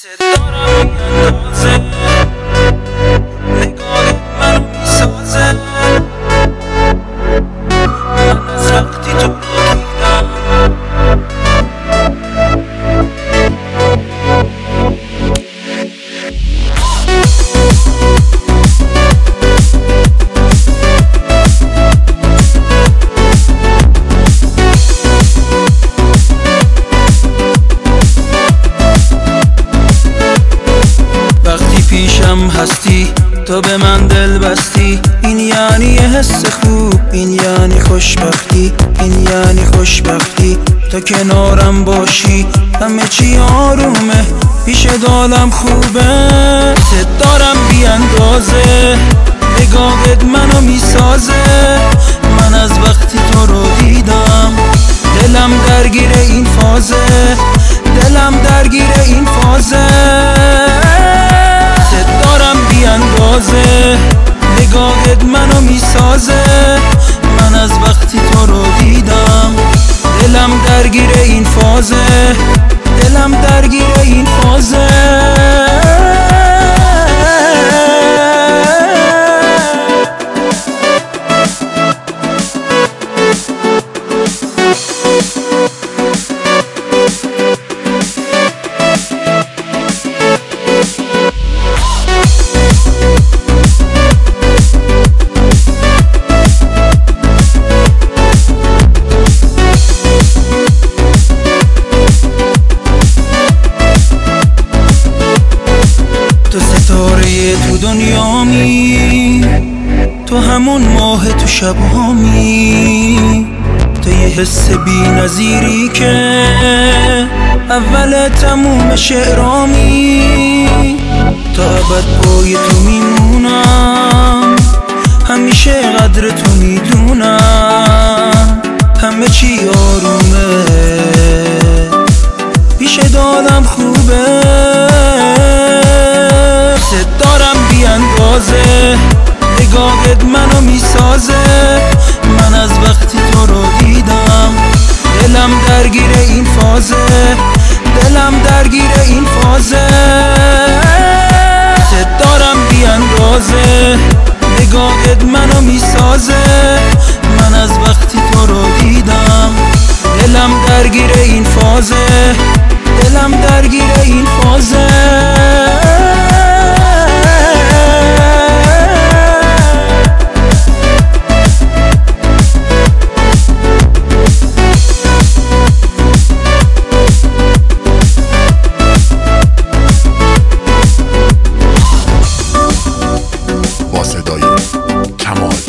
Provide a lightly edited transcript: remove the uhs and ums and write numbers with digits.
دارم میاندازه نگاه منو میسازه من از وقتی تو رو دیدم پیشم هستی تو به من دل بستی، این یعنی یه حس خوب، این یعنی خوشبختی، این یعنی خوشبختی. تا کنارم باشی همه چی آرومه، پیش دالم خوبه. ست دارم بی اندازه نگاهت منو میسازه، من از وقتی تو رو دیدم دلم درگیر این فازه، دلم درگیر این فازه. نگاهت منو میسازه، من از وقتی تو رو دیدم دلم درگیر این فازه، دلم درگیر این فازه. تو ستاره تو دنیامی، تو همون ماه تو شبهامی، تو یه حس بی نظیری که اول تموم شعرامی. تا ابد پای تو میمونم، همیشه قدر تو میدونم، همه چی آرومه پیش دالم خوبه. دارم بی اندازه نگاهت منو میسازه، من از وقتی تو رو دیدم دلم درگیر این فازه، دلم درگیر این فازه. دارم بی اندازه نگاهت منو میسازه، من از وقتی تو رو دیدم دلم درگیر این فازه، دلم درگیر این فازه. با صدای کمال